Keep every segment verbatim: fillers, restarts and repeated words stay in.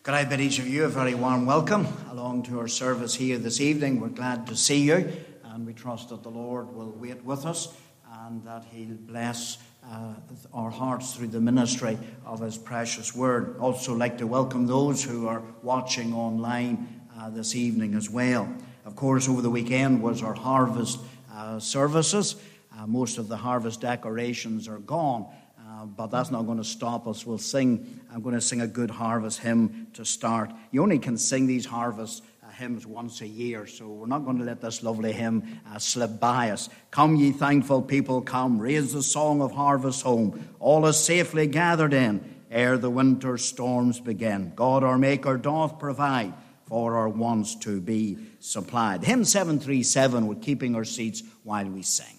Could I bid each of you a very warm welcome along to our service here this evening. We're glad to see you, and we trust that the Lord will wait with us and that He'll bless uh, our hearts through the ministry of His precious word. Also like to welcome those who are watching online uh, this evening as well. Of course, over the weekend was our harvest uh, services. Uh, most of the harvest decorations are gone. Uh, but that's not going to stop us. We'll sing, I'm going to sing a good harvest hymn to start. You only can sing these harvest uh, hymns once a year, so we're not going to let this lovely hymn uh, slip by us. Come, ye thankful people, come, raise the song of harvest home. All is safely gathered in, ere the winter storms begin. God our Maker doth provide for our wants to be supplied. Hymn seven three seven, we're keeping our seats while we sing.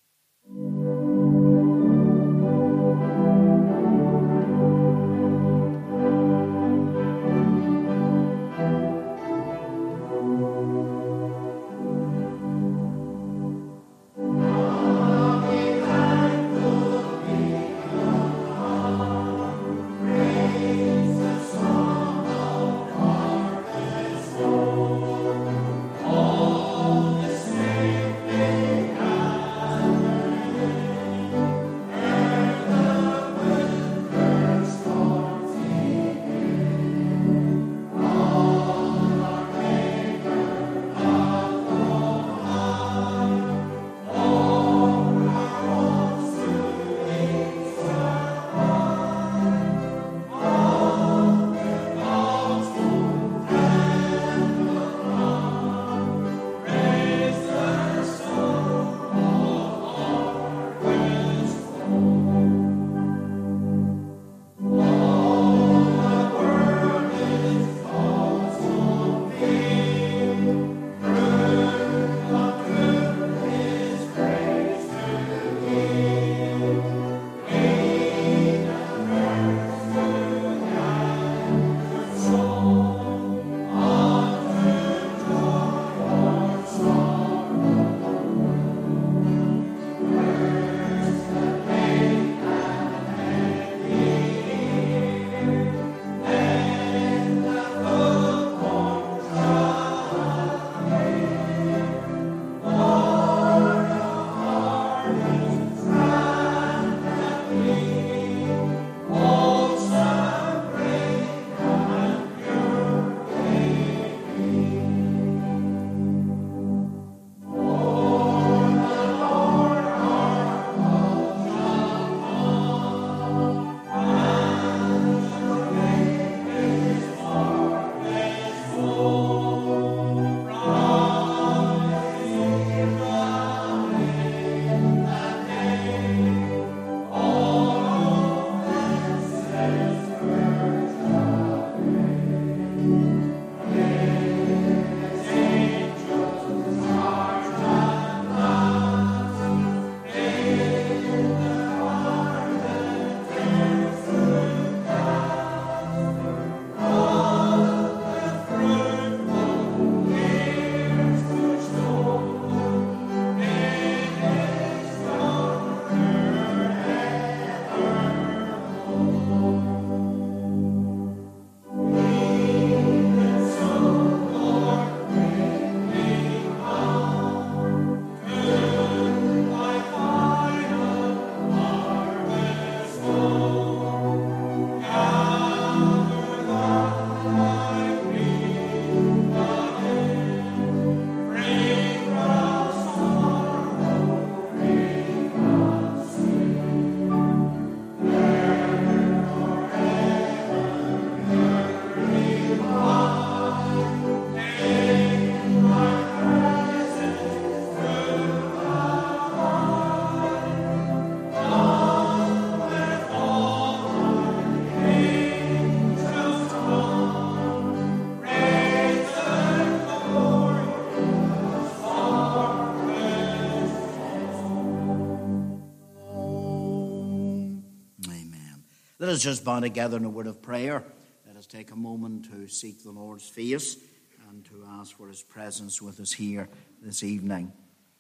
Let us just bow together in a word of prayer. Let us take a moment to seek the Lord's face and to ask for His presence with us here this evening.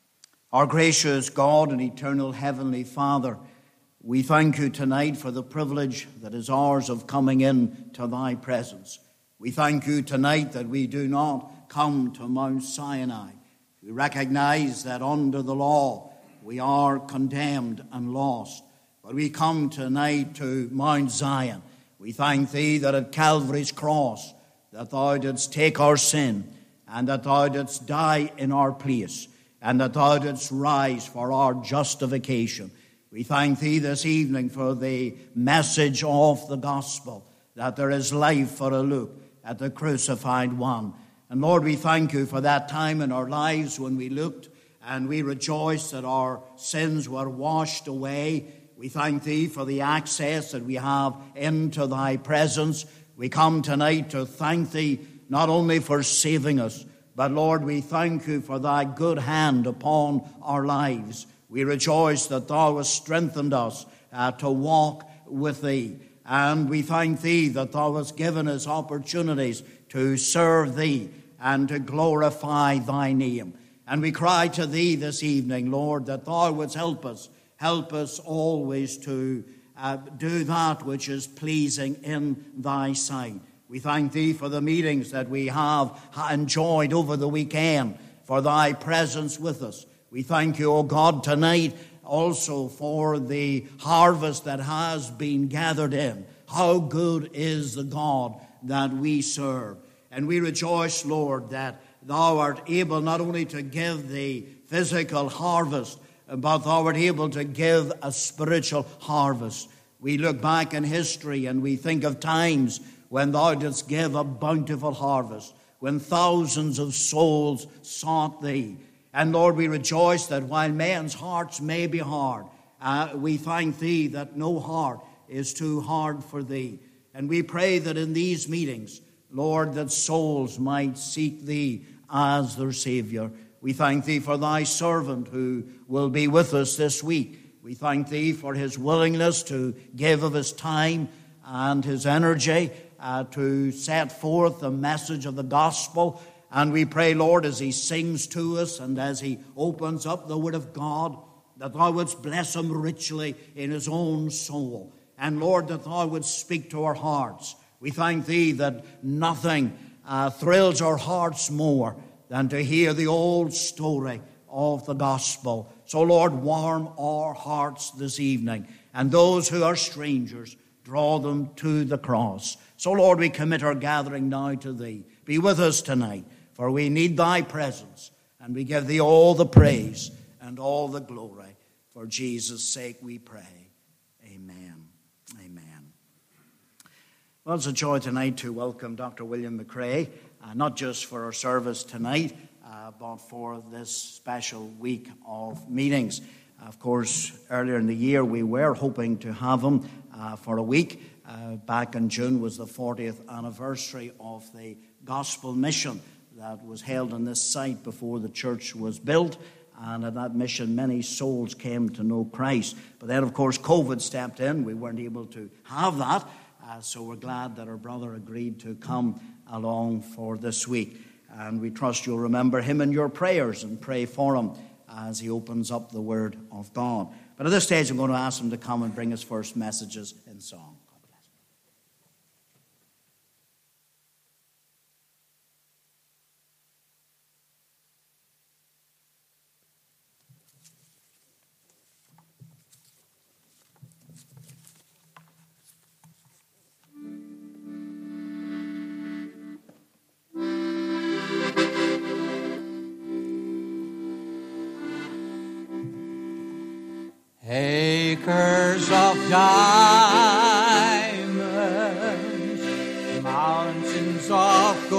Our gracious God and eternal Heavenly Father, we thank You tonight for the privilege that is ours of coming in to Thy presence. We thank you tonight that we do not come to Mount Sinai. We recognize that under the law we are condemned and lost. But we come tonight to Mount Zion. We thank thee that at Calvary's cross that thou didst take our sin, and that thou didst die in our place, and that thou didst rise for our justification. We thank thee this evening for the message of the gospel, that there is life for a look at the crucified one. And Lord, we thank you for that time in our lives when we looked and we rejoiced that our sins were washed away. We thank thee for the access that we have into thy presence. We come tonight to thank thee not only for saving us, but Lord, we thank you for thy good hand upon our lives. We rejoice that thou hast strengthened us uh, to walk with thee. And we thank thee that thou hast given us opportunities to serve thee and to glorify thy name. And we cry to thee this evening, Lord, that thou wouldst help us. Help us always to uh, do that which is pleasing in thy sight. We thank thee for the meetings that we have enjoyed over the weekend, for thy presence with us. We thank you, O God, tonight also for the harvest that has been gathered in. How good is the God that we serve. And we rejoice, Lord, that thou art able not only to give the physical harvest, but thou art able to give a spiritual harvest. We look back in history and we think of times when thou didst give a bountiful harvest, when thousands of souls sought thee. And Lord, we rejoice that while men's hearts may be hard, uh, we thank thee that no heart is too hard for thee. And we pray that in these meetings, Lord, that souls might seek thee as their Savior. We thank thee for thy servant who will be with us this week. We thank thee for his willingness to give of his time and his energy uh, to set forth the message of the gospel. And we pray, Lord, as he sings to us and as he opens up the word of God, that thou wouldst bless him richly in his own soul. And Lord, that thou wouldst speak to our hearts. We thank thee that nothing uh, thrills our hearts more than to hear the old story of the gospel. So, Lord, warm our hearts this evening. And those who are strangers, draw them to the cross. So, Lord, we commit our gathering now to thee. Be with us tonight, for we need thy presence. And we give thee all the praise and all the glory. For Jesus' sake we pray. Amen. Amen. Well, it's a joy tonight to welcome Doctor William McCrae, uh, not just for our service tonight, uh, but for this special week of meetings. Of course, earlier in the year, we were hoping to have him uh, for a week. Uh, back in June was the fortieth anniversary of the gospel mission that was held on this site before the church was built. And at that mission, many souls came to know Christ. But then, of course, COVID stepped in. We weren't able to have that. Uh, so we're glad that our brother agreed to come along for this week. And we trust you'll remember him in your prayers and pray for him as he opens up the Word of God. But at this stage, I'm going to ask him to come and bring his first messages in song. God bless. Acres of diamonds, mountains of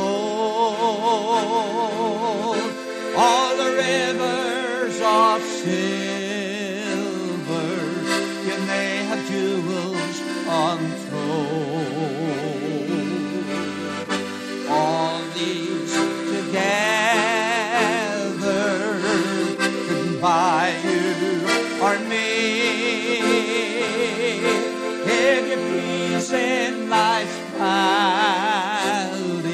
gold, all the rivers of silver, can they have jewels untold? All these together couldn't buy you or me. If you please in life's path,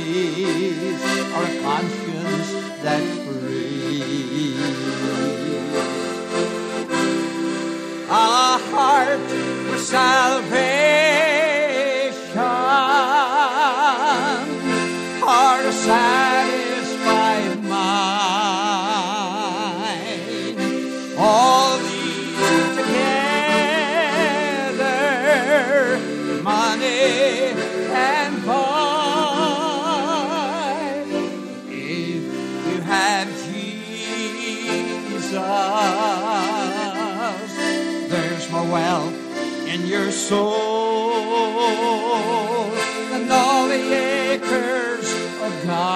soul, and all the acres of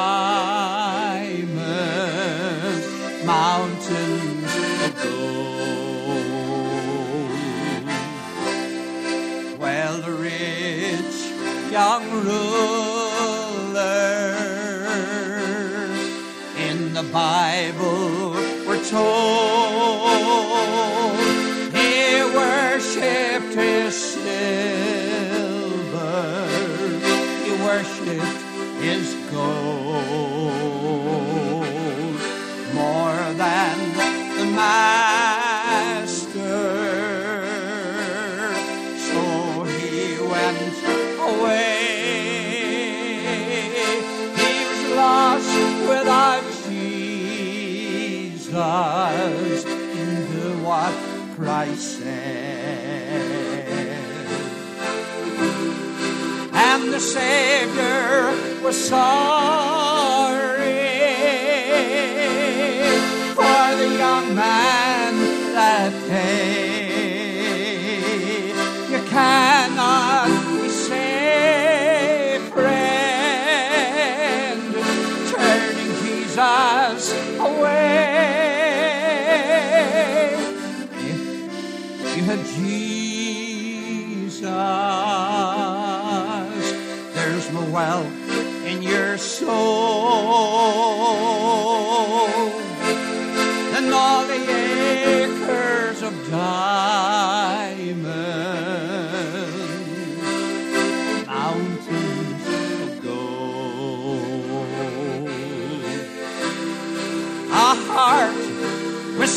diamonds, mountains of gold. Well, the rich young ruler in the Bible we're told, he worshipped his silver, he worshipped his gold more than the master. So he went away. He was lost without Jesus, into what Christ said. And the Savior was sorry for the young man that day. You cannot be saved, friend, turning Jesus away. If you had Jesus, there's no wealth in your soul, and all the acres of diamonds, mountains of gold, a heart with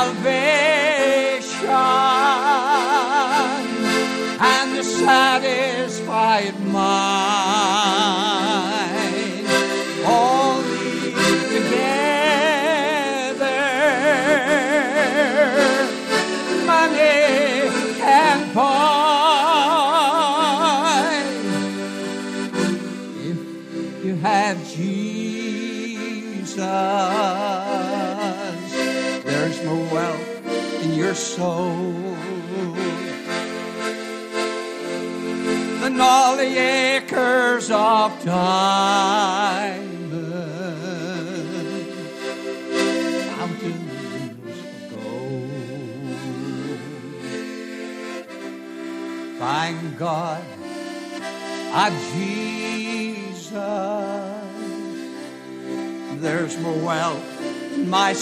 salvation and a satisfied mind, all these together money can't buy. If you have Jesus, there's no wealth in your soul, and all the acres of diamonds, mountains of gold. Thank God, ah, Jesus, there's more wealth in my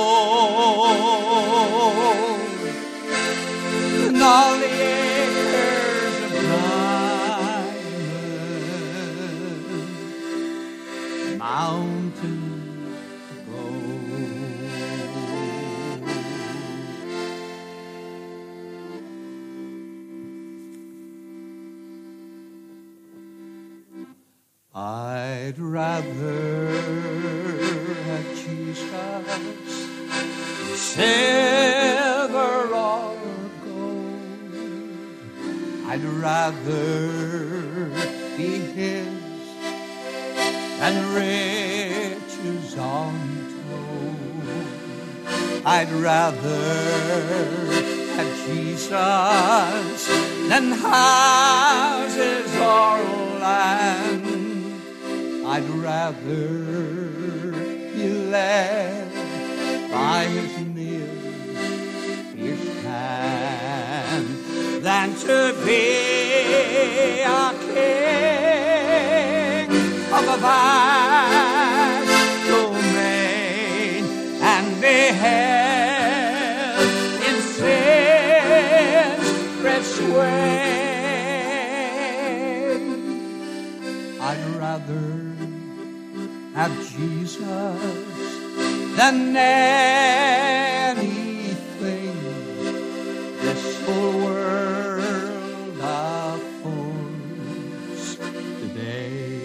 soul, and all the acres of diamonds, mountains of gold. I'd rather have Jesus, silver or gold. I'd rather be his than riches untold. I'd rather have Jesus than houses or land. I'd rather be led by his nail-pierced hand than to be a king of a vast domain and be held in sin's rich sway. I'd rather have Jesus than anything this whole world affords today.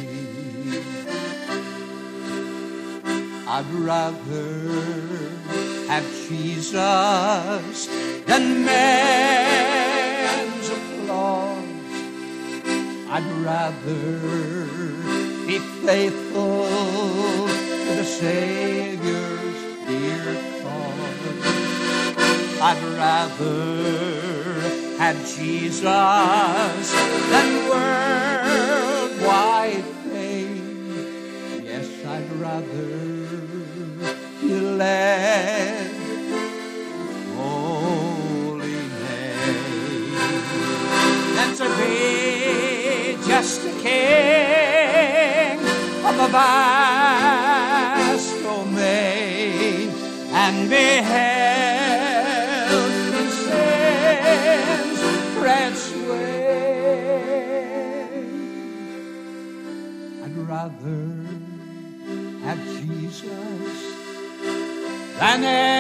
I'd rather have Jesus than men's applause. I'd rather be faithful to the Savior's dear cause. I'd rather had Jesus than worldwide fame. Yes, I'd rather be led holy name than to be just a king of a vast domain and be held in sin's red sway. I'd rather have Jesus than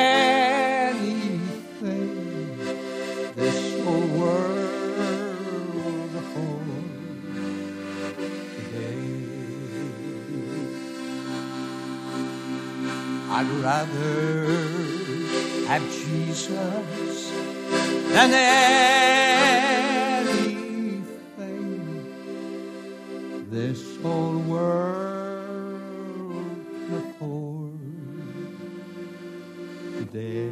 anything this whole world affords today. I'd rather have Jesus than anything this whole world can afford today.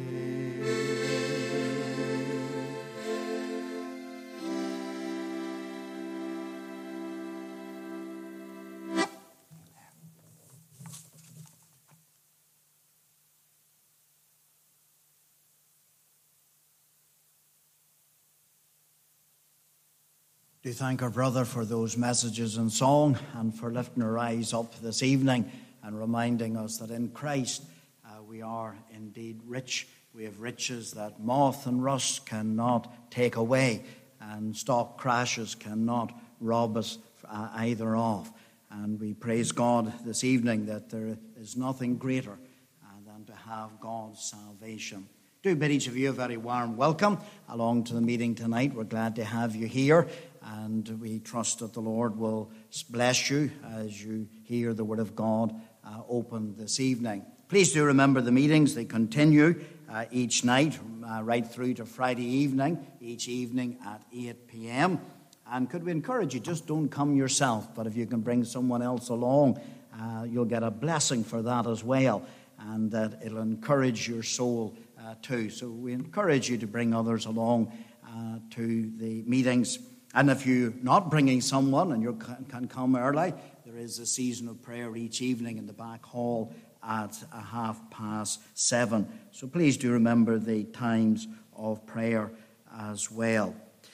Do thank our brother for those messages in song and for lifting our eyes up this evening and reminding us that in Christ uh, we are indeed rich. We have riches that moth and rust cannot take away, and stock crashes cannot rob us uh, either of. And we praise God this evening that there is nothing greater uh, than to have God's salvation. Do bid each of you a very warm welcome along to the meeting tonight. We're glad to have you here, and we trust that the Lord will bless you as you hear the Word of God uh, open this evening. Please do remember the meetings. They continue uh, each night uh, right through to Friday evening, each evening at eight p.m. And could we encourage you, just don't come yourself, but if you can bring someone else along, uh, you'll get a blessing for that as well, and that it'll encourage your soul uh, too. So we encourage you to bring others along uh, to the meetings. And if you're not bringing someone and you can come early, there is a season of prayer each evening in the back hall at a half past seven. So please do remember the times of prayer as well.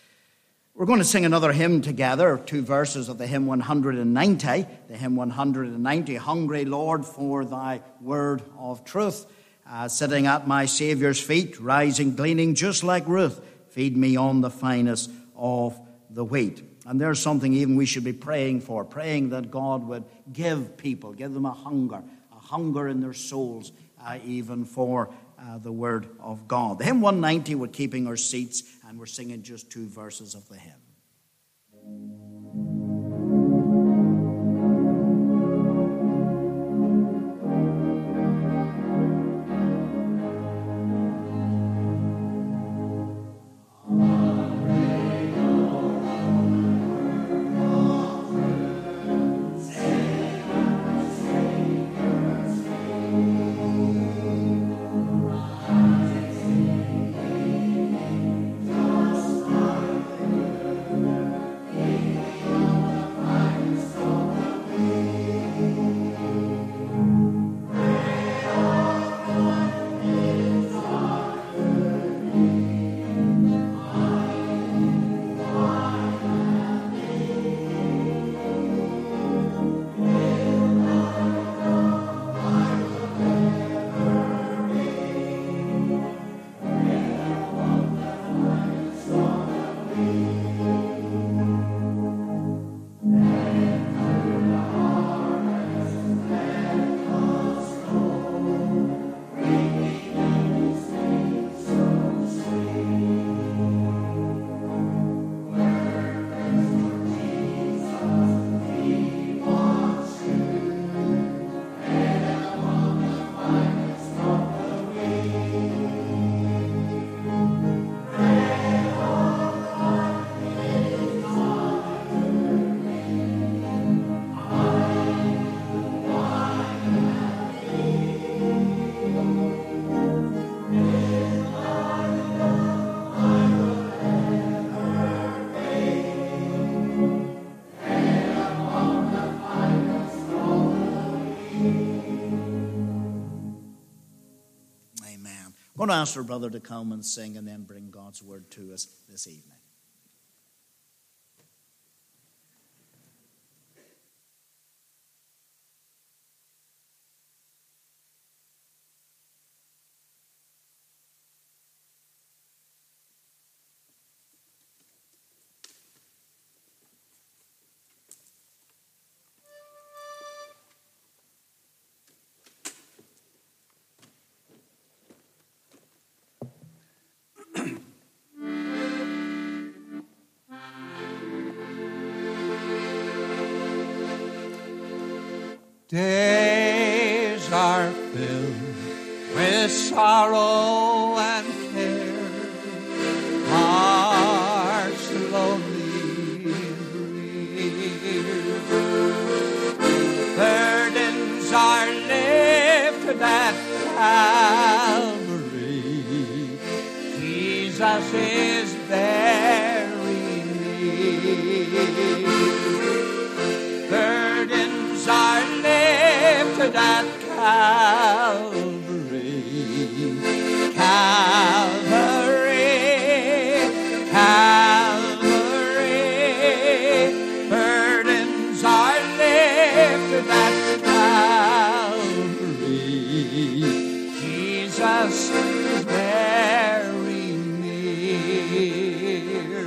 We're going to sing another hymn together, two verses of the hymn one hundred ninety. The hymn one hundred ninety, Hungry, Lord, for thy word of truth. Uh, sitting at my Saviour's feet, rising, gleaning just like Ruth, feed me on the finest of the wheat. And there's something even we should be praying for, praying that God would give people, give them a hunger, a hunger in their souls, uh, even for uh, the word of God. The hymn one ninety, we're keeping our seats, and we're singing just two verses of the hymn. Just like you. I'm going to ask our brother to come and sing and then bring God's word to us this evening. Days are filled with sorrow and care, hearts lonely and grieved. Burdens are lifted at Calvary. Jesus is very near. Burdens are lifted at Calvary, Calvary, Calvary. Burdens are lifted at Calvary. Jesus is very near.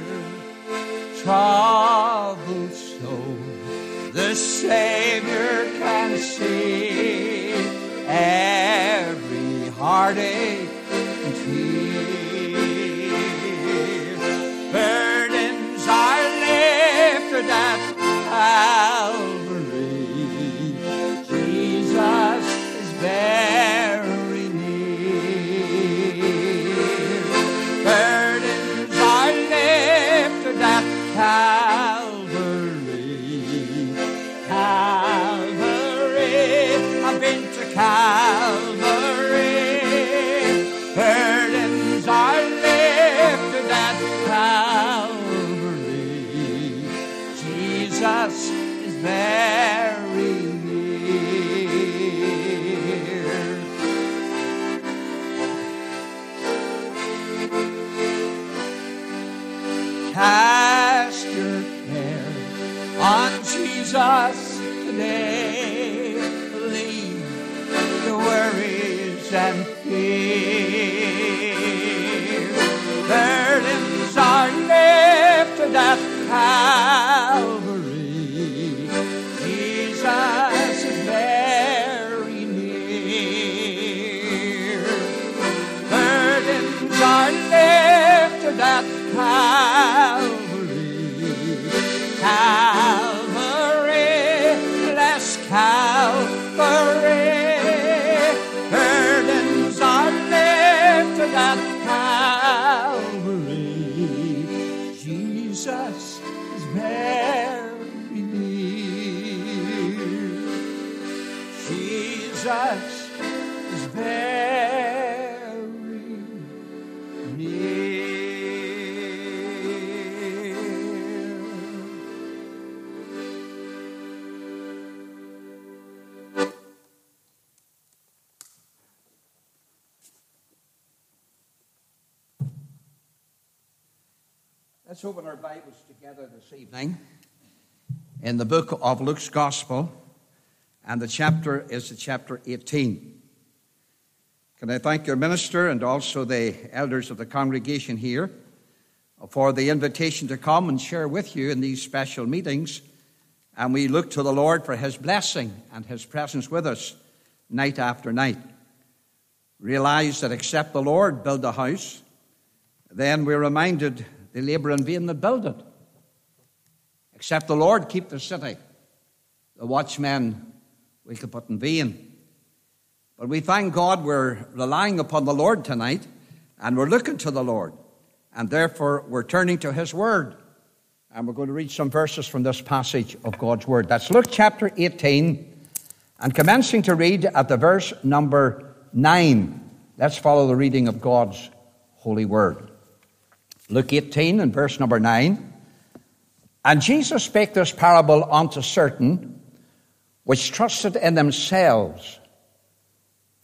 Troubled soul, the Savior can see every heartache and tear. Burdens are lifted at Calvary. Jesus is very near. Burdens are lifted at Calvary. Calvary, I've been to Calvary. Burdens are lifted at Calvary. Jesus is very near. Cast your care on Jesus today. Leave your worries and fear. Burdens are lifted at Calvary. Jesus is very near. Burdens are lifted at Calvary. Calvary, bless Calvary. Burdens are lifted at Calvary. Jesus is very near. Jesus is very near. Let's open our Bibles together this evening in the book of Luke's Gospel, and the chapter is the chapter eighteen. Can I thank your minister and also the elders of the congregation here for the invitation to come and share with you in these special meetings, and we look to the Lord for his blessing and his presence with us night after night. Realize that except the Lord build a house, then we're reminded they labor in vain that build it. Except the Lord keep the city, the watchmen we could put in vain. But we thank God we're relying upon the Lord tonight, and we're looking to the Lord, and therefore we're turning to his word. And we're going to read some verses from this passage of God's word. That's Luke chapter eighteen, and commencing to read at the verse number nine. Let's follow the reading of God's holy word. Luke eighteen and verse number nine. And Jesus spake this parable unto certain which trusted in themselves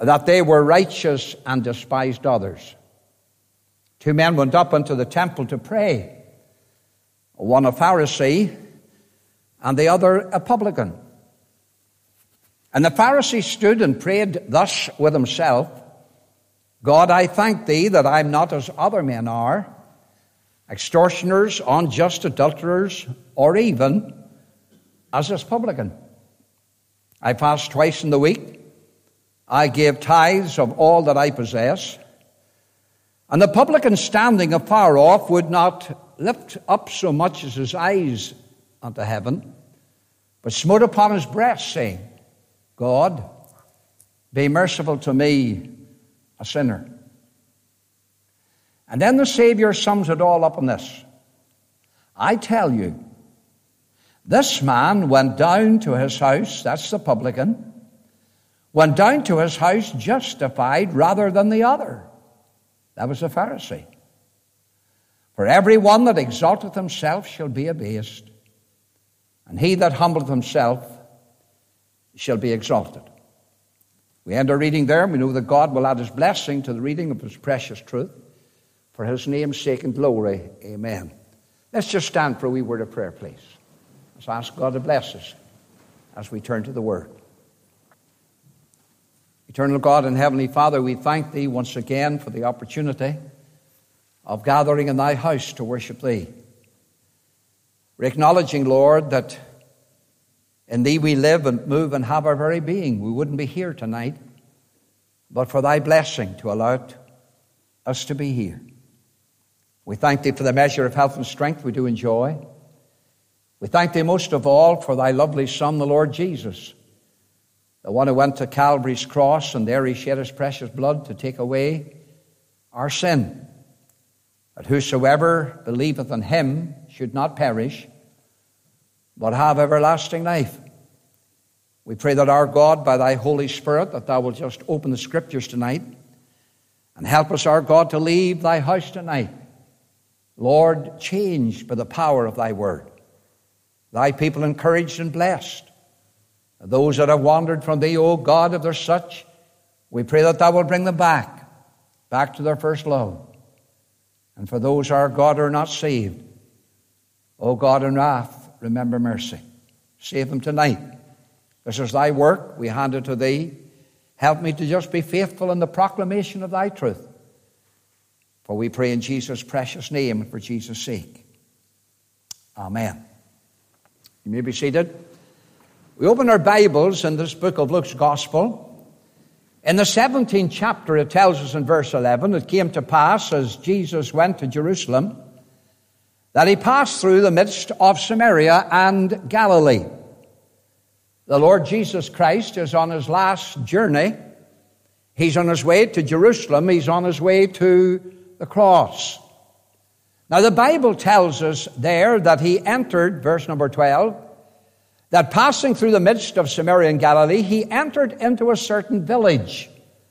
that they were righteous and despised others. Two men went up into the temple to pray, one a Pharisee and the other a publican. And the Pharisee stood and prayed thus with himself, God, I thank thee that I am not as other men are, extortioners, unjust adulterers, or even as this publican. I fast twice in the week. I give tithes of all that I possess. And the publican, standing afar off, would not lift up so much as his eyes unto heaven, but smote upon his breast, saying, God, be merciful to me, a sinner. And then the Savior sums it all up in this. I tell you, this man went down to his house, that's the publican, went down to his house justified rather than the other. That was the Pharisee. For every one that exalteth himself shall be abased, and he that humbleth himself shall be exalted. We end our reading there. We know that God will add his blessing to the reading of his precious truth. For his name's sake and glory, amen. Let's just stand for a wee word of prayer, please. Let's ask God to bless us as we turn to the Word. Eternal God and Heavenly Father, we thank Thee once again for the opportunity of gathering in Thy house to worship Thee. We're acknowledging, Lord, that in Thee we live and move and have our very being. We wouldn't be here tonight, but for Thy blessing to allow it, us to be here. We thank Thee for the measure of health and strength we do enjoy. We thank Thee most of all for Thy lovely Son, the Lord Jesus, the one who went to Calvary's cross, and there He shed His precious blood to take away our sin, that whosoever believeth in Him should not perish, but have everlasting life. We pray that our God, by Thy Holy Spirit, that Thou wilt just open the Scriptures tonight and help us, our God, to leave Thy house tonight, Lord, changed by the power of Thy Word. Thy people encouraged and blessed. Those that have wandered from Thee, O God, if there's such, we pray that Thou will bring them back, back to their first love. And for those, our God, who are not saved, O God in wrath, remember mercy. Save them tonight. This is Thy work. We hand it to Thee. Help me to just be faithful in the proclamation of Thy truth. For we pray in Jesus' precious name and for Jesus' sake. Amen. You may be seated. We open our Bibles in this book of Luke's Gospel. In the seventeenth chapter, it tells us in verse eleven, it came to pass as Jesus went to Jerusalem, that He passed through the midst of Samaria and Galilee. The Lord Jesus Christ is on His last journey. He's on His way to Jerusalem. He's on His way to the cross. Now the Bible tells us there that He entered, verse number twelve, that passing through the midst of Samaria and Galilee, He entered into a certain village.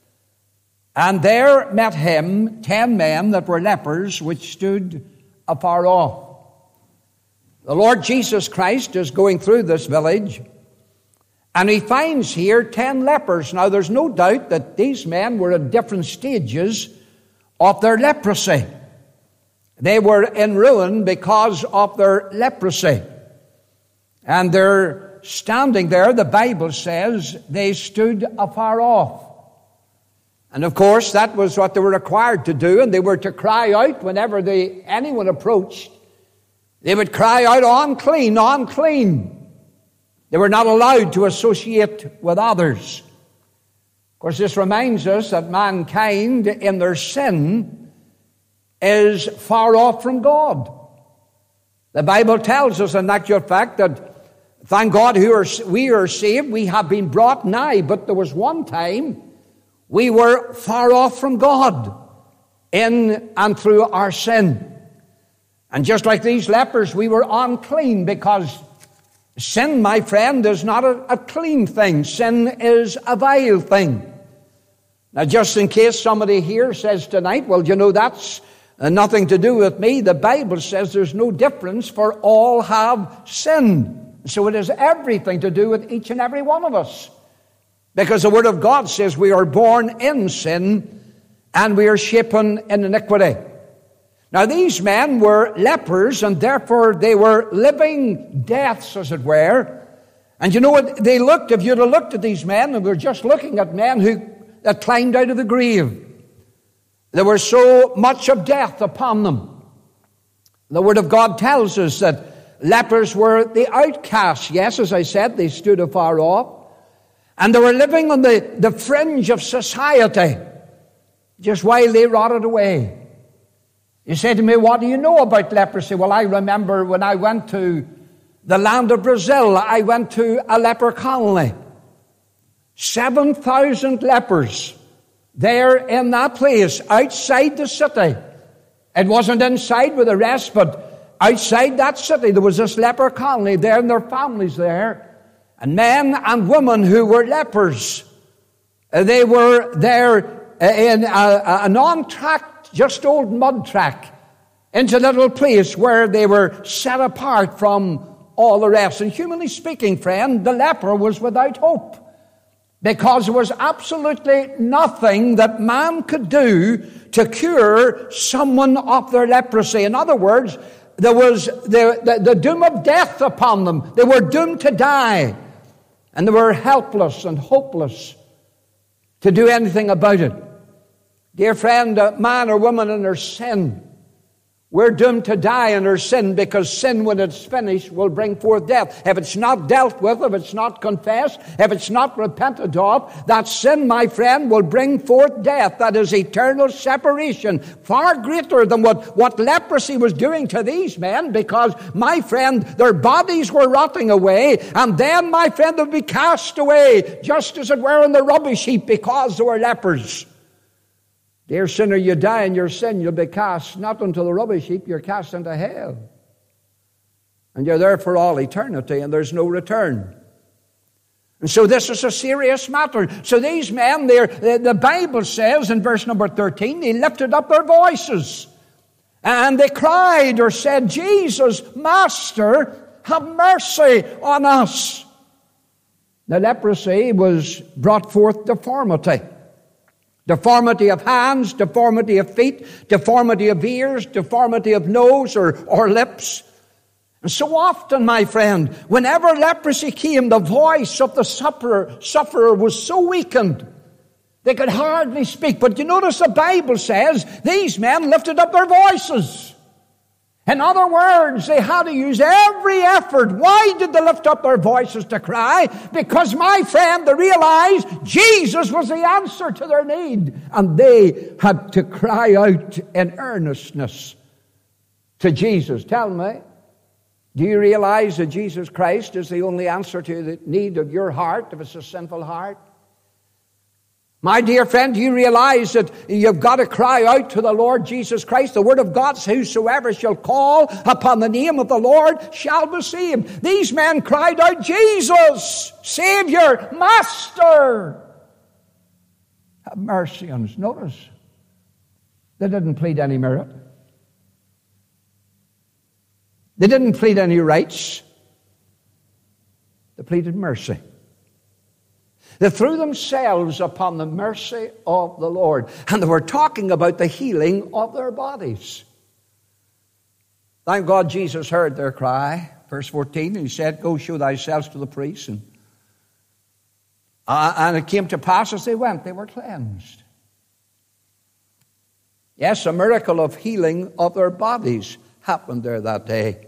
And there met Him ten men that were lepers, which stood afar off. The Lord Jesus Christ is going through this village, and He finds here ten lepers. Now there's no doubt that these men were at different stages of their leprosy. They were in ruin because of their leprosy. And they're standing there, the Bible says, they stood afar off. And of course, that was what they were required to do, and they were to cry out whenever they, anyone approached. They would cry out, unclean, unclean. They were not allowed to associate with others. Of course, this reminds us that mankind in their sin is far off from God. The Bible tells us in actual fact that, thank God, who are, we are saved, we have been brought nigh, but there was one time we were far off from God in and through our sin. And just like these lepers, we were unclean, because sin, my friend, is not a, a clean thing. Sin is a vile thing. Now, just in case somebody here says tonight, well, you know, that's uh, nothing to do with me. The Bible says there's no difference, for all have sinned. So it has everything to do with each and every one of us. Because the Word of God says we are born in sin and we are shapen in iniquity. Now these men were lepers, and therefore they were living deaths, as it were. And you know what they looked, if you'd have looked at these men, and we're just looking at men who that climbed out of the grave. There was so much of death upon them. The Word of God tells us that lepers were the outcasts. Yes, as I said, they stood afar off. And they were living on the, the fringe of society, just while they rotted away. You say to me, what do you know about leprosy? Well, I remember when I went to the land of Brazil, I went to a leper colony. seven thousand lepers there in that place, outside the city. It wasn't inside with the rest, but outside that city there was this leper colony there, and their families there. And men and women who were lepers, they were there in a, a non-tracked, just old mud track, into a little place where they were set apart from all the rest. And humanly speaking, friend, the leper was without hope, because there was absolutely nothing that man could do to cure someone of their leprosy. In other words, there was the, the, the doom of death upon them. They were doomed to die. And they were helpless and hopeless to do anything about it. Dear friend, a man or woman in their sin, we're doomed to die in our sin, because sin, when it's finished, will bring forth death. If it's not dealt with, if it's not confessed, if it's not repented of, that sin, my friend, will bring forth death. That is eternal separation, far greater than what, what leprosy was doing to these men, because, my friend, their bodies were rotting away, and then, my friend, they'll be cast away, just as it were in the rubbish heap, because they were lepers. Dear sinner, you die in your sin, you'll be cast not into the rubbish heap, you're cast into hell. And you're there for all eternity, and there's no return. And so this is a serious matter. So these men, the, the Bible says in verse number thirteen, they lifted up their voices, and they cried or said, Jesus, Master, have mercy on us. The leprosy was brought forth deformity. Deformity of hands, deformity of feet, deformity of ears, deformity of nose or, or lips. And so often, my friend, whenever leprosy came, the voice of the sufferer, sufferer was so weakened, they could hardly speak. But you notice the Bible says these men lifted up their voices. In other words, they had to use every effort. Why did they lift up their voices to cry? Because, my friend, they realized Jesus was the answer to their need. And they had to cry out in earnestness to Jesus. Tell me, do you realize that Jesus Christ is the only answer to the need of your heart, if it's a sinful heart? My dear friend, do you realize that you've got to cry out to the Lord Jesus Christ? The Word of God says, whosoever shall call upon the name of the Lord shall be saved. These men cried out, Jesus, Savior, Master, have mercy on us. Notice, they didn't plead any merit. They didn't plead any rights. They pleaded mercy. They threw themselves upon the mercy of the Lord. And they were talking about the healing of their bodies. Thank God Jesus heard their cry. Verse fourteen, he said, go show thyself to the priests. And, uh, and it came to pass as they went, they were cleansed. Yes, a miracle of healing of their bodies happened there that day.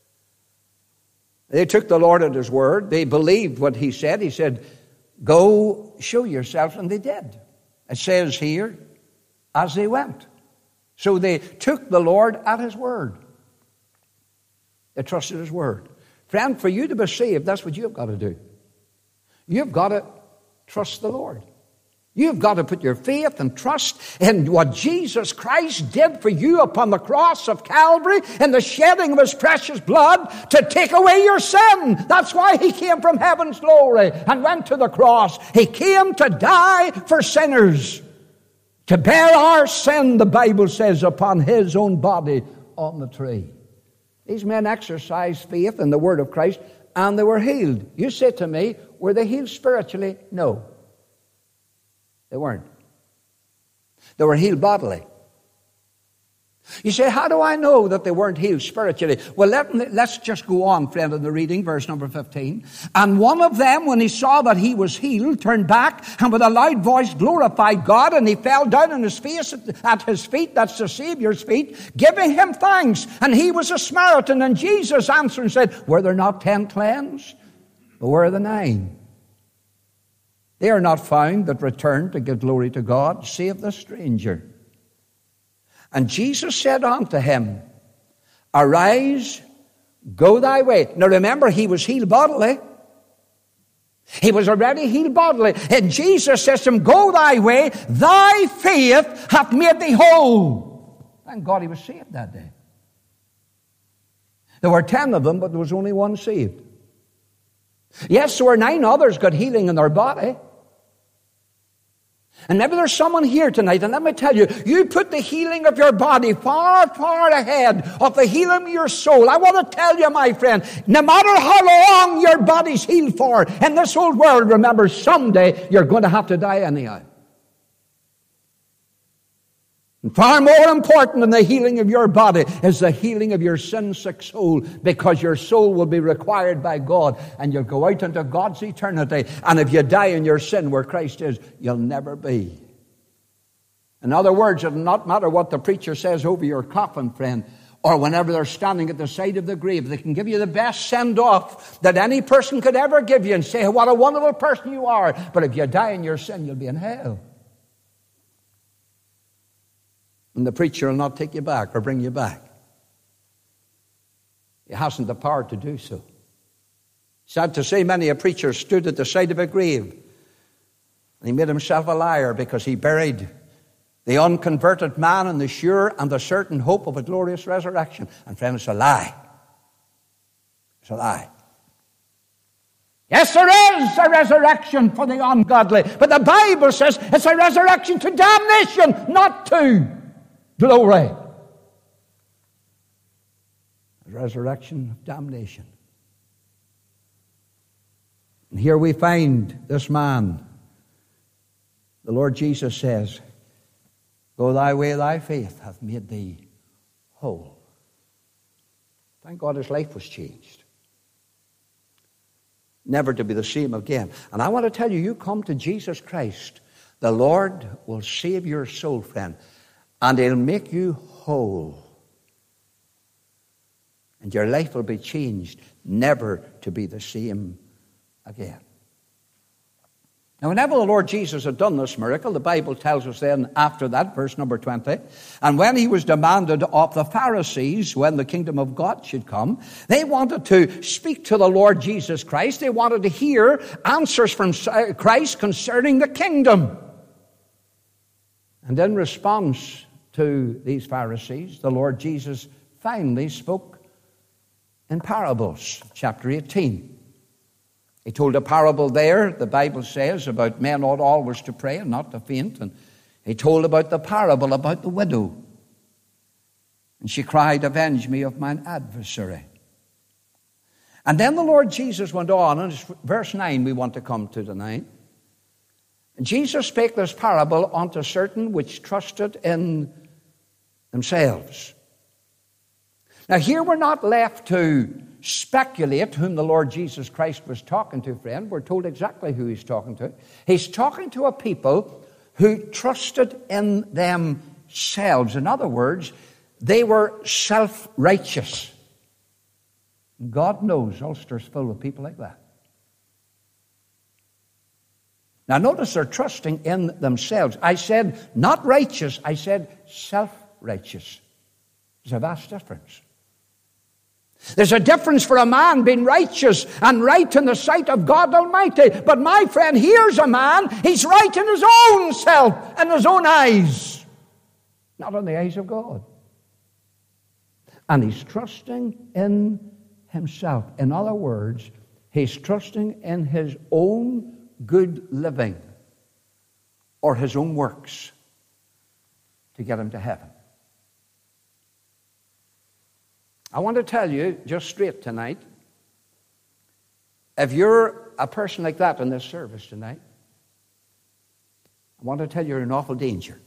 They took the Lord at his word. They believed what he said. He said, go show yourselves, and they did. It says here, as they went. So they took the Lord at his word. They trusted his word. Friend, for you to be saved, that's what you've got to do. You've got to trust the Lord. You've got to put your faith and trust in what Jesus Christ did for you upon the cross of Calvary and the shedding of his precious blood to take away your sin. That's why he came from heaven's glory and went to the cross. He came to die for sinners, to bear our sin, the Bible says, upon his own body on the tree. These men exercised faith in the word of Christ, and they were healed. You say to me, were they healed spiritually? No. They weren't. They were healed bodily. You say, how do I know that they weren't healed spiritually? Well, let, let's just go on, friend, in the reading, verse number fifteen. And one of them, when he saw that he was healed, turned back and with a loud voice glorified God, and he fell down on his face at, at his feet, that's the Savior's feet, giving him thanks. And he was a Samaritan. And Jesus answered and said, were there not ten cleansed? But where are the nine? They are not found that returned to give glory to God, save the stranger. And Jesus said unto him, arise, go thy way. Now remember, he was healed bodily. He was already healed bodily. And Jesus says to him, go thy way, thy faith hath made thee whole. Thank God he was saved that day. There were ten of them, but there was only one saved. Yes, there were nine others got healing in their body. And maybe there's someone here tonight, and let me tell you, you put the healing of your body far, far ahead of the healing of your soul. I want to tell you, my friend, no matter how long your body's healed for in this old world, remember, someday you're going to have to die anyhow. And far more important than the healing of your body is the healing of your sin-sick soul, because your soul will be required by God, and you'll go out into God's eternity. And if you die in your sin where Christ is, you'll never be. In other words, it'll not matter what the preacher says over your coffin, friend, or whenever they're standing at the side of the grave. They can give you the best send-off that any person could ever give you and say, what a wonderful person you are. But if you die in your sin, you'll be in hell. And the preacher will not take you back or bring you back. He hasn't the power to do so. Sad to say, many a preacher stood at the side of a grave, and he made himself a liar because he buried the unconverted man in the sure and the certain hope of a glorious resurrection. And friend, it's a lie. It's a lie. Yes, there is a resurrection for the ungodly, but the Bible says it's a resurrection to damnation, not to glory. The resurrection of damnation. And here we find this man. The Lord Jesus says, go thy way, thy faith hath made thee whole. Thank God his life was changed. Never to be the same again. And I want to tell you, you come to Jesus Christ, the Lord will save your soul, friend. And He'll make you whole. And your life will be changed, never to be the same again. Now, whenever the Lord Jesus had done this miracle, the Bible tells us then after that, verse number twenty, and when He was demanded of the Pharisees when the kingdom of God should come, they wanted to speak to the Lord Jesus Christ. They wanted to hear answers from Christ concerning the kingdom. And in response to these Pharisees, the Lord Jesus finally spoke in parables, chapter eighteen. He told a parable there, the Bible says, about men ought always to pray and not to faint. And he told about the parable about the widow. And she cried, avenge me of mine adversary. And then the Lord Jesus went on, and it's verse nine we want to come to tonight. And Jesus spake this parable unto certain which trusted in themselves. Now here we're not left to speculate whom the Lord Jesus Christ was talking to, friend. We're told exactly who He's talking to. He's talking to a people who trusted in themselves. In other words, they were self-righteous. God knows Ulster's full of people like that. Now notice they're trusting in themselves. I said not righteous, I said self-righteous. There's a vast difference. There's a difference for a man being righteous and right in the sight of God Almighty. But my friend, here's a man, he's right in his own self, in his own eyes, not in the eyes of God. And he's trusting in himself. In other words, he's trusting in his own good living or his own works to get him to heaven. I want to tell you just straight tonight, if you're a person like that in this service tonight, I want to tell you, you're in awful danger.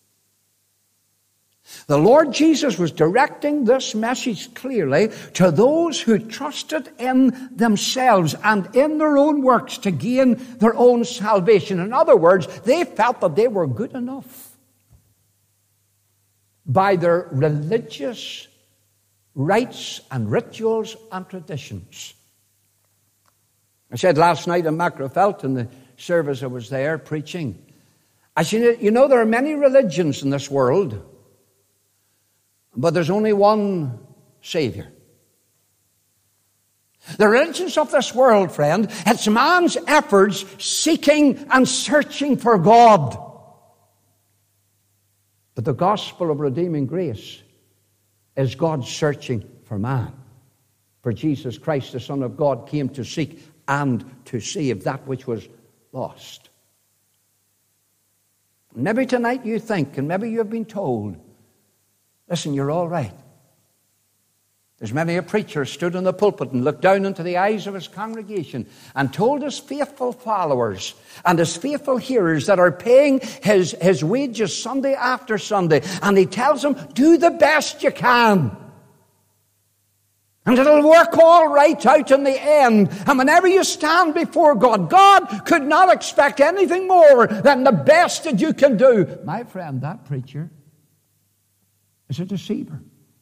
The Lord Jesus was directing this message clearly to those who trusted in themselves and in their own works to gain their own salvation. In other words, they felt that they were good enough by their religious rites and rituals and traditions. I said last night in Macrofelt, in the service I was there preaching, I said, you know, there are many religions in this world, but there's only one Savior. The religions of this world, friend, it's man's efforts seeking and searching for God. But the gospel of redeeming grace is God searching for man. For Jesus Christ, the Son of God, came to seek and to save that which was lost. Maybe tonight you think, and maybe you've been told, listen, you're all right. There's many a preacher stood in the pulpit and looked down into the eyes of his congregation and told his faithful followers and his faithful hearers that are paying his, his wages Sunday after Sunday, and he tells them, do the best you can. And it'll work all right out in the end. And whenever you stand before God, God could not expect anything more than the best that you can do. My friend, that preacher is a deceiver.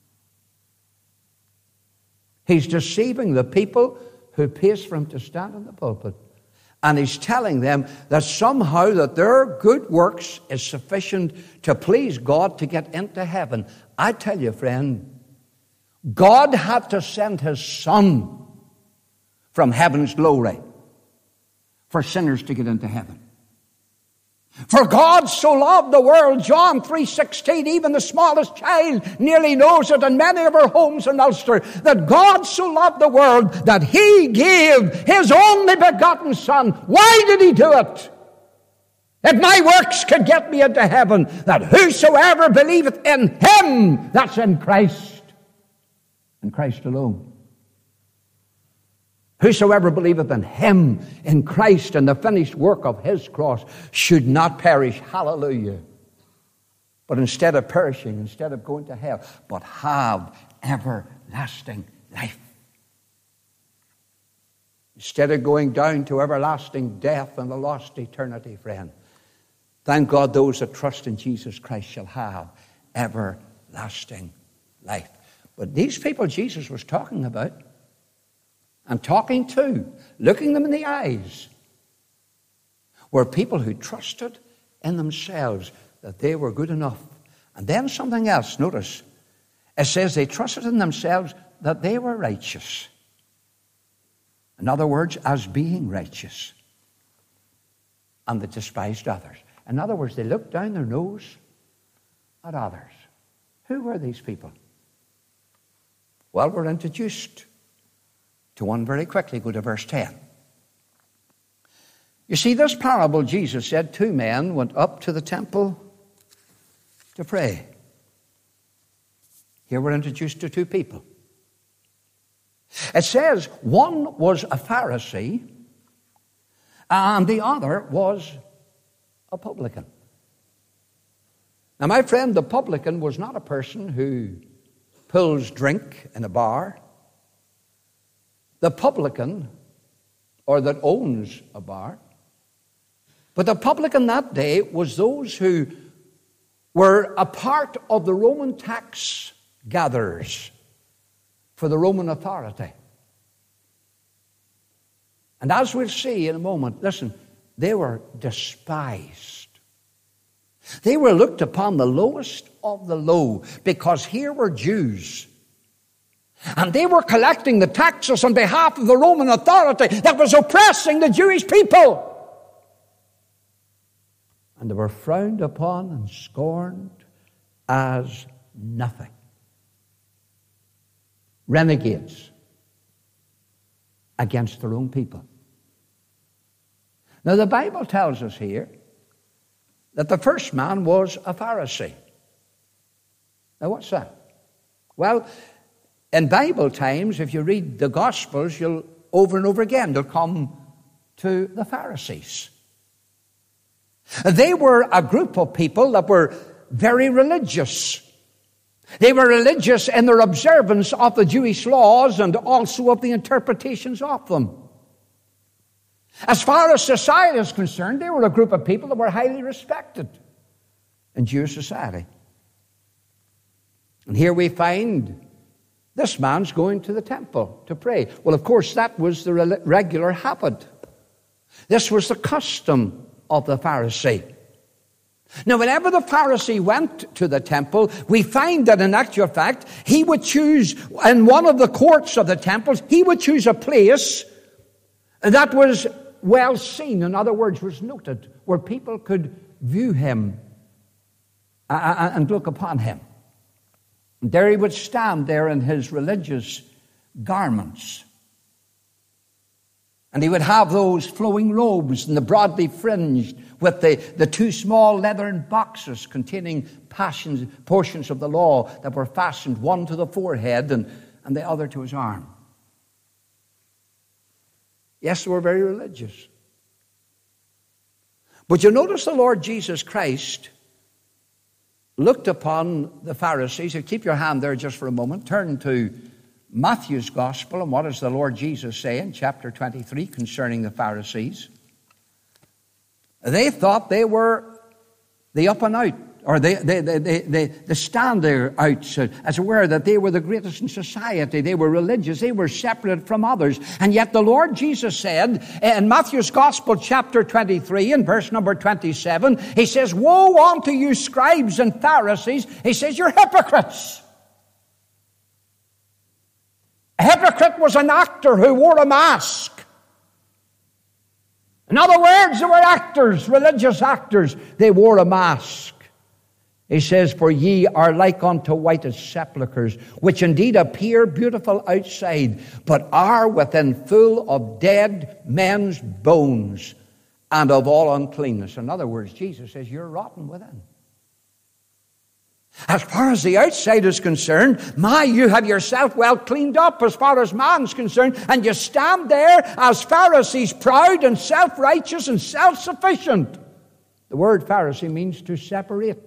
He's deceiving the people who pays for him to stand in the pulpit. And he's telling them that somehow that their good works is sufficient to please God to get into heaven. I tell you, friend, God had to send his Son from heaven's glory for sinners to get into heaven. For God so loved the world, John three sixteen, even the smallest child nearly knows it in many of our homes in Ulster, that God so loved the world that he gave his only begotten Son. Why did he do it? If my works could get me into heaven, that whosoever believeth in him, that's in Christ, in Christ alone. Whosoever believeth in him, in Christ, and the finished work of his cross, should not perish. Hallelujah. But instead of perishing, instead of going to hell, but have everlasting life. Instead of going down to everlasting death and the lost eternity, friend, thank God those that trust in Jesus Christ shall have everlasting life. But these people Jesus was talking about, and talking to, looking them in the eyes, were people who trusted in themselves that they were good enough. And then something else, notice, it says they trusted in themselves that they were righteous. In other words, as being righteous. And they despised others. In other words, they looked down their nose at others. Who were these people? Well, we're introduced to one very quickly. Go to verse ten. You see, this parable, Jesus said, two men went up to the temple to pray. Here we're introduced to two people. It says one was a Pharisee and the other was a publican. Now, my friend, the publican was not a person who pulls drink in a bar. The publican, or that owns a bar. But the publican that day was those who were a part of the Roman tax gatherers for the Roman authority. And as we'll see in a moment, listen, they were despised. They were looked upon the lowest of the low, because here were Jews. And they were collecting the taxes on behalf of the Roman authority that was oppressing the Jewish people. And they were frowned upon and scorned as nothing. Renegades against their own people. Now, the Bible tells us here that the first man was a Pharisee. Now, what's that? Well, in Bible times, if you read the Gospels, you'll over and over again, they'll come to the Pharisees. They were a group of people that were very religious. They were religious in their observance of the Jewish laws and also of the interpretations of them. As far as society is concerned, they were a group of people that were highly respected in Jewish society. And here we find this man's going to the temple to pray. Well, of course, that was the regular habit. This was the custom of the Pharisee. Now, whenever the Pharisee went to the temple, we find that in actual fact, he would choose, in one of the courts of the temples, he would choose a place that was well seen, in other words, was noted, where people could view him and look upon him. And there he would stand there in his religious garments. And he would have those flowing robes and the broadly fringed with the, the two small leathern boxes containing passions, portions of the law that were fastened, one to the forehead and, and the other to his arm. Yes, they were very religious. But you notice the Lord Jesus Christ looked upon the Pharisees. So keep your hand there just for a moment. Turn to Matthew's Gospel, and what does the Lord Jesus say in chapter twenty-three concerning the Pharisees? They thought they were the up and out, or they, they, they, they, they, the standard outs, as it were, that they were the greatest in society. They were religious. They were separate from others. And yet the Lord Jesus said in Matthew's Gospel, chapter twenty-three, in verse number twenty-seven, he says, "Woe unto you, scribes and Pharisees." He says, "You're hypocrites." A hypocrite was an actor who wore a mask. In other words, they were actors, religious actors. They wore a mask. He says, "For ye are like unto whitest sepulchres, which indeed appear beautiful outside, but are within full of dead men's bones and of all uncleanness." In other words, Jesus says, you're rotten within. As far as the outside is concerned, my, you have yourself well cleaned up as far as man's concerned, and you stand there as Pharisees, proud and self-righteous and self-sufficient. The word Pharisee means to separate.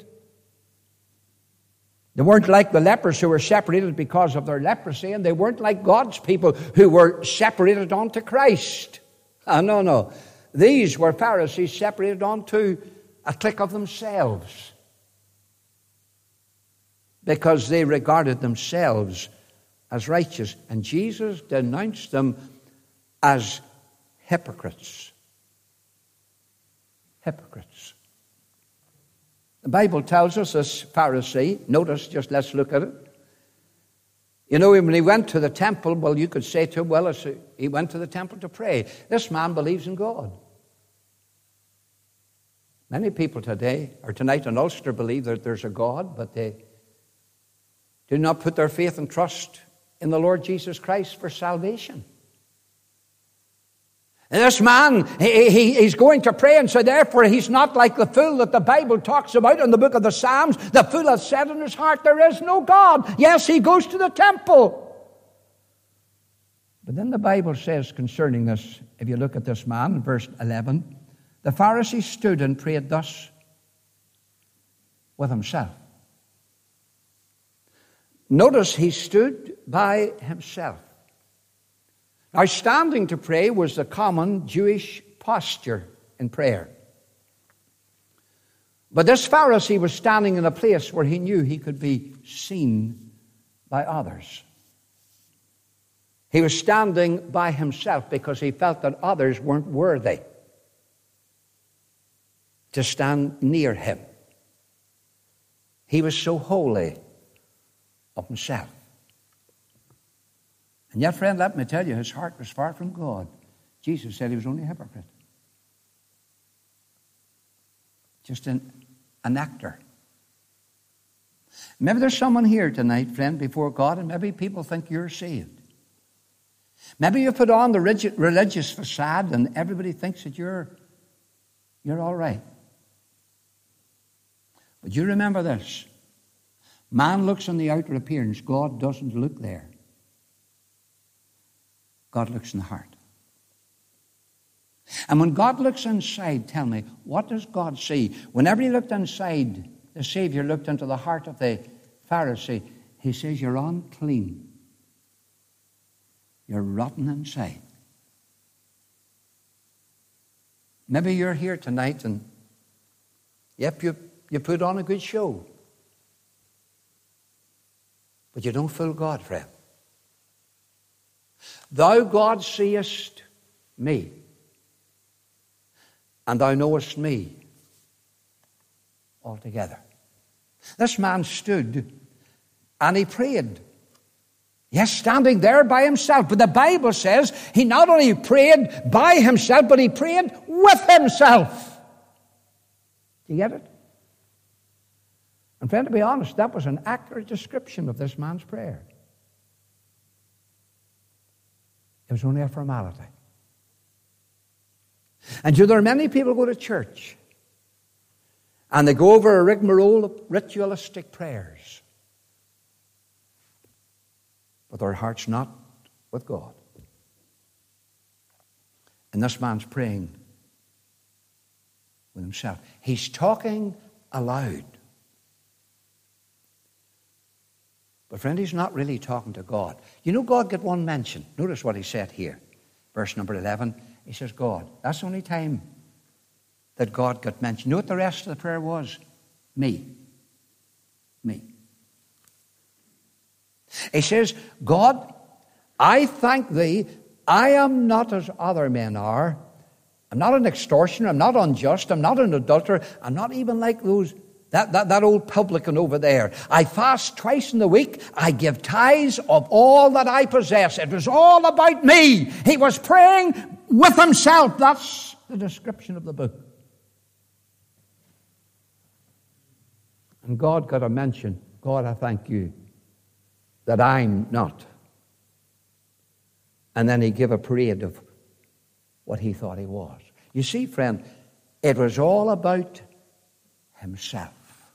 They weren't like the lepers who were separated because of their leprosy, and they weren't like God's people who were separated unto Christ. Oh, no, no. These were Pharisees separated unto a clique of themselves, because they regarded themselves as righteous. And Jesus denounced them as hypocrites. Hypocrites. The Bible tells us this Pharisee, notice, just let's look at it. You know, when he went to the temple, well, you could say to him, well, he went to the temple to pray. This man believes in God. Many people today, or tonight in Ulster, believe that there's a God, but they do not put their faith and trust in the Lord Jesus Christ for salvation. And this man, he, he, he's going to pray, and so therefore he's not like the fool that the Bible talks about in the book of the Psalms. The fool has said in his heart, there is no God. Yes, he goes to the temple. But then the Bible says concerning this, if you look at this man in verse eleven, the Pharisee stood and prayed thus with himself. Notice he stood by himself. Now, standing to pray was the common Jewish posture in prayer. But this Pharisee was standing in a place where he knew he could be seen by others. He was standing by himself because he felt that others weren't worthy to stand near him. He was so holy of himself. And yet, friend, let me tell you, his heart was far from God. Jesus said he was only a hypocrite. Just an, an actor. Maybe there's someone here tonight, friend, before God, and maybe people think you're saved. Maybe you put on the rigid, religious facade and everybody thinks that you're, you're all right. But you remember this. Man looks on the outer appearance. God doesn't look there. God looks in the heart. And when God looks inside, tell me, what does God see? Whenever he looked inside, the Savior looked into the heart of the Pharisee, he says, you're unclean. You're rotten inside. Maybe you're here tonight and, yep, you, you put on a good show. But you don't fool God, friend. Thou, God, seest me, and thou knowest me altogether. This man stood and he prayed. Yes, standing there by himself. But the Bible says he not only prayed by himself, but he prayed with himself. Do you get it? And friend, to be honest, that was an accurate description of this man's prayer. It was only a formality. And you know, there are many people who go to church and they go over a rigmarole of ritualistic prayers, but their heart's not with God. And this man's praying with himself. He's talking aloud. But friend, he's not really talking to God. You know, God got one mention. Notice what he said here. Verse number eleven. He says, God. That's the only time that God got mentioned. You know what the rest of the prayer was? Me. Me. He says, God, I thank thee, I am not as other men are. I'm not an extortioner, I'm not unjust, I'm not an adulterer, I'm not even like those that, that, that old publican over there. I fast twice in the week, I give tithes of all that I possess. It was all about me. He was praying with himself. That's the description of the book. And God got a mention. God, I thank you that I'm not. And then he gave a parade of what he thought he was. You see, friend, it was all about himself.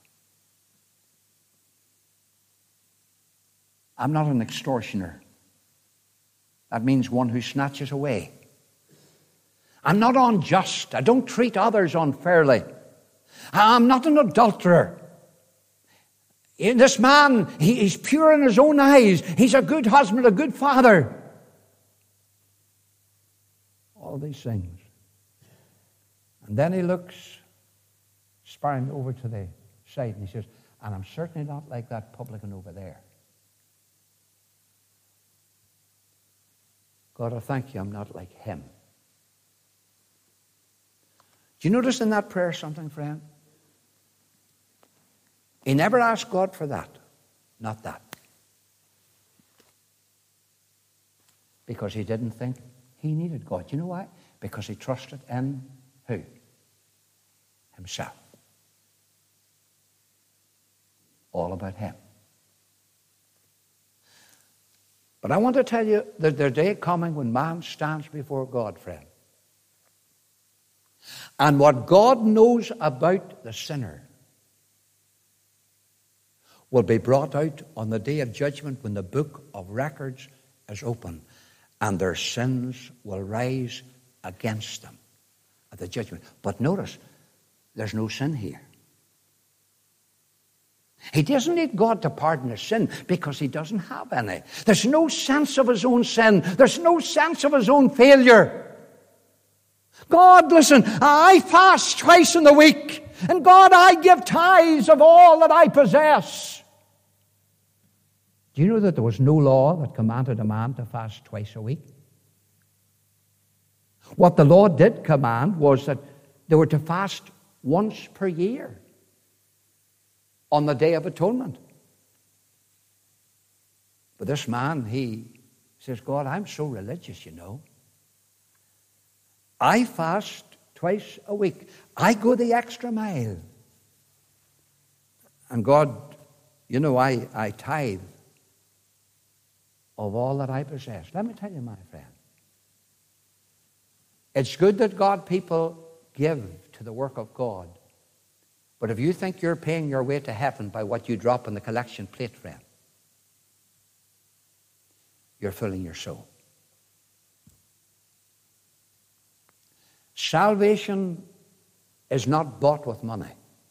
I'm not an extortioner. That means one who snatches away. I'm not unjust. I don't treat others unfairly. I'm not an adulterer. This man, he, he's pure in his own eyes. He's a good husband, a good father. All these things. And then he looks sparingly over to the side and he says, and I'm certainly not like that publican over there. God, I thank you, I'm not like him. Do you notice in that prayer something, friend? He never asked God for that. Not that. Because he didn't think he needed God. You know why? Because he trusted in who? Himself. All about him. But I want to tell you that there's a day coming when man stands before God, friend. And what God knows about the sinner will be brought out on the day of judgment when the book of records is open, and their sins will rise against them at the judgment. But notice, there's no sin here. He doesn't need God to pardon his sin because he doesn't have any. There's no sense of his own sin. There's no sense of his own failure. God, listen, I fast twice in the week, and God, I give tithes of all that I possess. Do you know that there was no law that commanded a man to fast twice a week? What the law did command was that they were to fast once per year on the Day of Atonement. But this man, he says, God, I'm so religious, you know. I fast twice a week. I go the extra mile. And God, you know, I, I tithe of all that I possess. Let me tell you, my friend, it's good that God people give to the work of God. But if you think you're paying your way to heaven by what you drop in the collection plate, friend, you're fooling your soul. Salvation is not bought with money.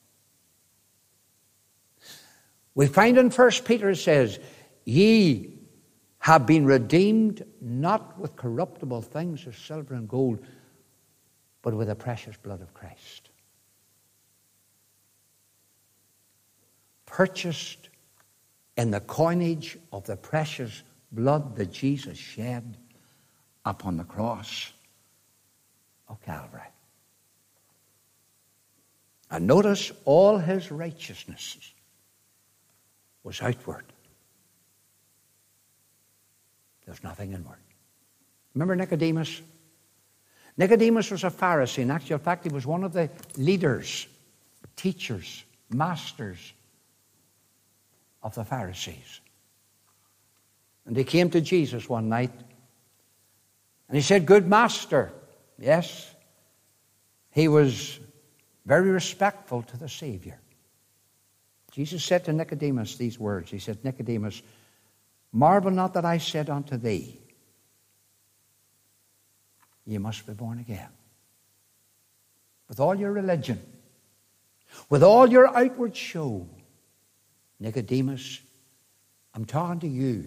We find in First Peter it says, ye have been redeemed not with corruptible things as silver and gold, but with the precious blood of Christ. Purchased in the coinage of the precious blood that Jesus shed upon the cross of Calvary. And notice all his righteousness was outward. There's nothing inward. Remember Nicodemus? Nicodemus was a Pharisee. In actual fact, he was one of the leaders, teachers, masters of the Pharisees. And he came to Jesus one night and he said, good master. Yes, he was very respectful to the Savior. Jesus said to Nicodemus these words. He said, Nicodemus, marvel not that I said unto thee, you must be born again. With all your religion, with all your outward show, Nicodemus, I'm talking to you.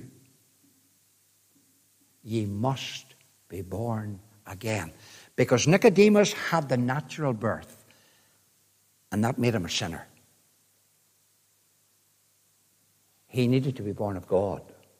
Ye must be born again. Because Nicodemus had the natural birth, and that made him a sinner. He needed to be born of God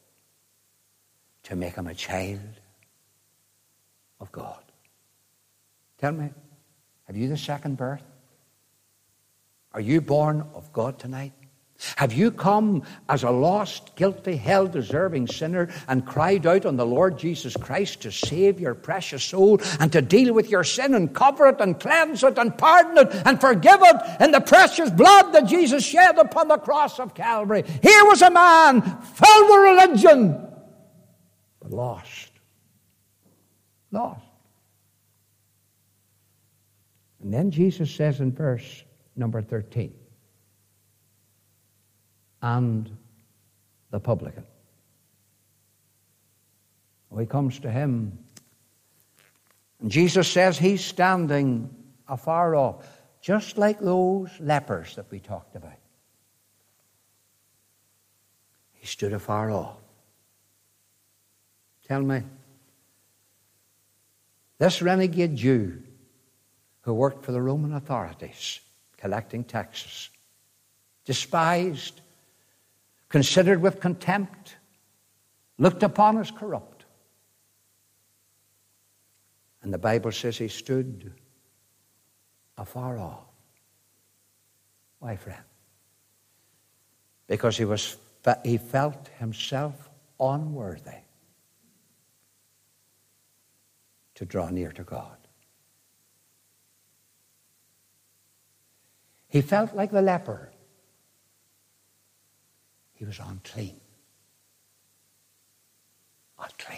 to make him a child of God. Tell me, have you the second birth? Are you born of God tonight? Have you come as a lost, guilty, hell-deserving sinner and cried out on the Lord Jesus Christ to save your precious soul and to deal with your sin and cover it and cleanse it and pardon it and forgive it in the precious blood that Jesus shed upon the cross of Calvary? Here was a man filled with religion, but lost. Lost. And then Jesus says in verse number thirteen, and the publican. Well, he comes to him, and Jesus says he's standing afar off, just like those lepers that we talked about. He stood afar off. Tell me, this renegade Jew who worked for the Roman authorities, collecting taxes, despised, considered with contempt, looked upon as corrupt. And the Bible says he stood afar off. Why, friend? Because he was he felt himself unworthy to draw near to God. He felt like the leper. He was unclean. Unclean.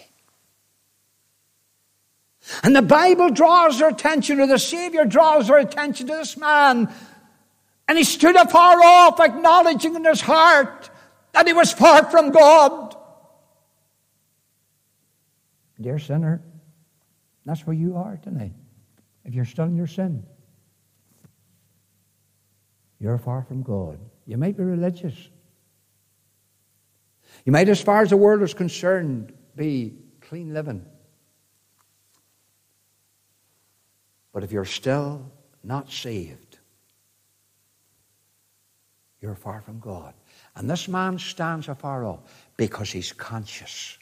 And the Bible draws our attention, or the Savior draws our attention to this man. And he stood afar off, acknowledging in his heart that he was far from God. Dear sinner, that's where you are tonight. If you're still in your sin, you're far from God. You might be religious. You might, as far as the world is concerned, be clean living. But if you're still not saved, you're far from God. And this man stands afar off because he's conscious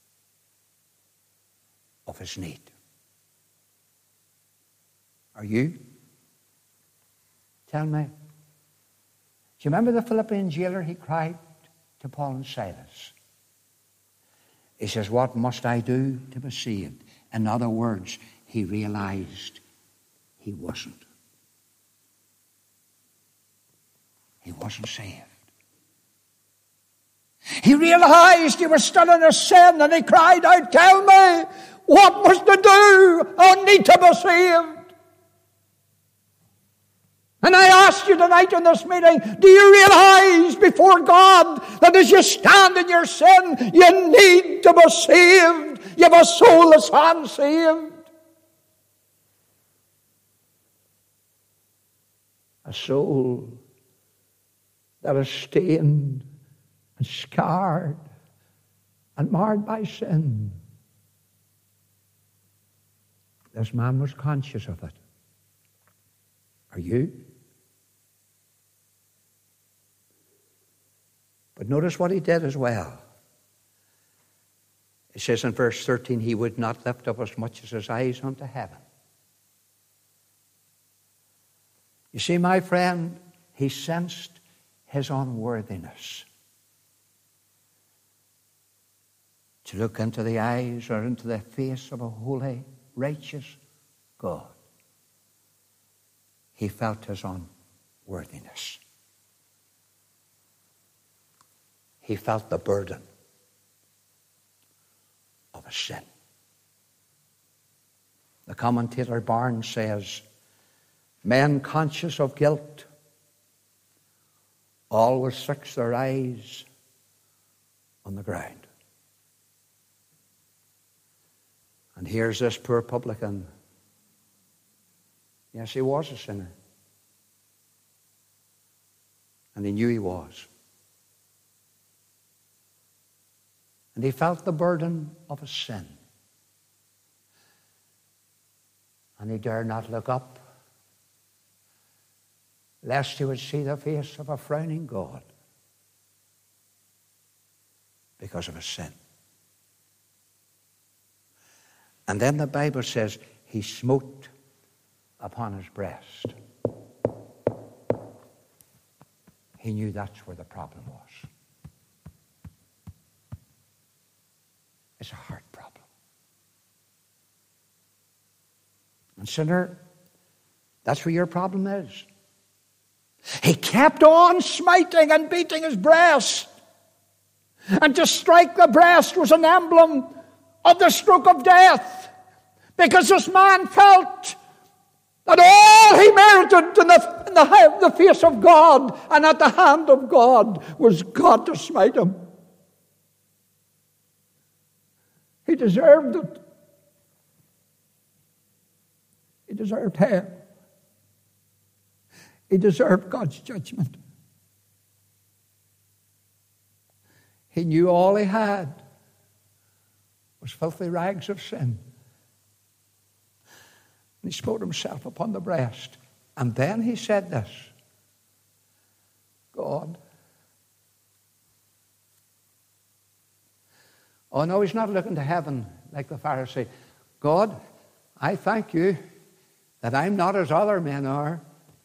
of his need. Are you? Tell me. Do you remember the Philippian jailer? He cried to Paul and Silas. He says, what must I do to be saved? In other words, he realized he wasn't. He wasn't saved. He realized he was still in his sin, and he cried out, tell me, what must I do? I need to be saved. And I ask you tonight in this meeting, do you realize before God that as you stand in your sin, you need to be saved? You have a soul that's unsaved. a soul that is stained and scarred and marred by sin. This man was conscious of it. Are you? But notice what he did as well. It says in verse thirteen, he would not lift up as much as his eyes unto heaven. You see, my friend, he sensed his unworthiness. To look into the eyes or into the face of a holy, righteous God. He felt his unworthiness. He felt the burden of a sin. The commentator Barnes says, men conscious of guilt always fix their eyes on the ground. And here's this poor publican. Yes, he was a sinner. And he knew he was. And he felt the burden of his sin. And he dared not look up, lest he would see the face of a frowning God because of his sin. And then the Bible says he smote upon his breast. He knew that's where the problem was. It's a heart problem. And sinner, that's where your problem is. He kept on smiting and beating his breast. And to strike the breast was an emblem of the stroke of death. Because this man felt that all he merited in the, in the, the face of God and at the hand of God was God to smite him. He deserved it. He deserved hell. He deserved God's judgment. He knew all he had was filthy rags of sin. And he smote himself upon the breast. And then he said this, God. Oh no, he's not looking to heaven like the Pharisee. God, I thank you that I'm not as other men are.